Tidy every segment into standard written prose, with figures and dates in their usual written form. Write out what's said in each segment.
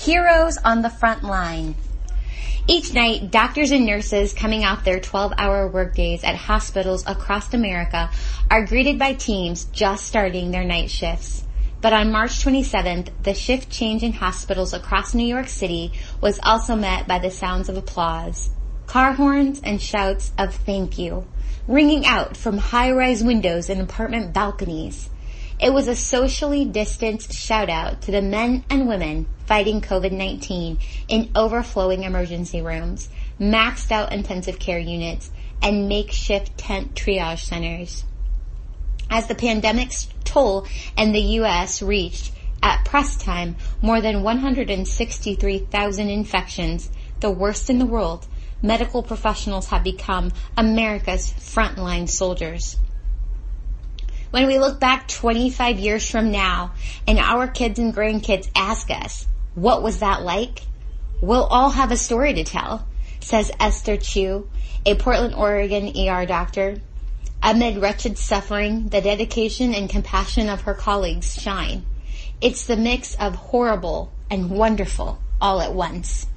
Heroes on the Front Line. Each night, doctors and nurses coming off their 12-hour workdays at hospitals across America are greeted by teams just starting their night shifts. But on March 27th, the shift change in hospitals across New York City was also met by the sounds of applause, car horns, and shouts of thank you, ringing out from high-rise windows and apartment balconies. It was a socially distanced shout-out to the men and women fighting COVID-19 in overflowing emergency rooms, maxed-out intensive care units, and makeshift tent triage centers. As the pandemic's toll in the U.S. reached, at press time, more than 163,000 infections, the worst in the world, medical professionals have become America's frontline soldiers. When we look back 25 years from now and our kids and grandkids ask us, what was that like? We'll all have a story to tell, says Esther Chu, a Portland, Oregon ER doctor. Amid wretched suffering, the dedication and compassion of her colleagues shine. It's the mix of horrible and wonderful all at once.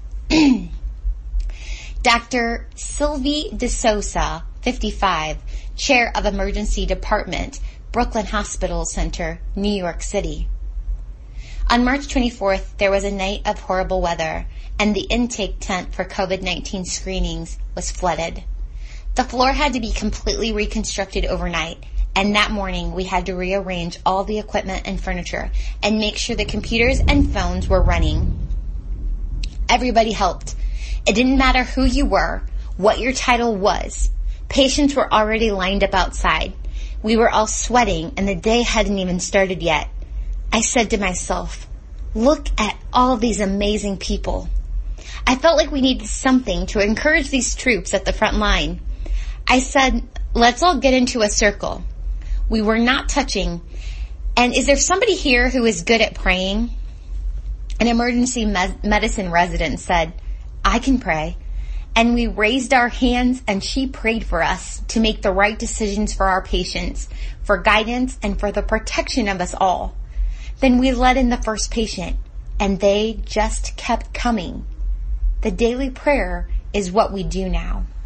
Dr. Sylvie DeSouza, 55, Chair of Emergency Department, Brooklyn Hospital Center, New York City. On March 24th, there was a night of horrible weather, and the intake tent for COVID-19 screenings was flooded. The floor had to be completely reconstructed overnight, and that morning we had to rearrange all the equipment and furniture and make sure the computers and phones were running. Everybody helped. It didn't matter who you were, what your title was. Patients were already lined up outside. We were all sweating, and the day hadn't even started yet. I said to myself, look at all these amazing people. I felt like we needed something to encourage these troops at the front line. I said, let's all get into a circle. We were not touching. And is there somebody here who is good at praying? An emergency medicine resident said, I can pray. And we raised our hands and she prayed for us to make the right decisions for our patients, for guidance and for the protection of us all. Then we let in the first patient and they just kept coming. The daily prayer is what we do now.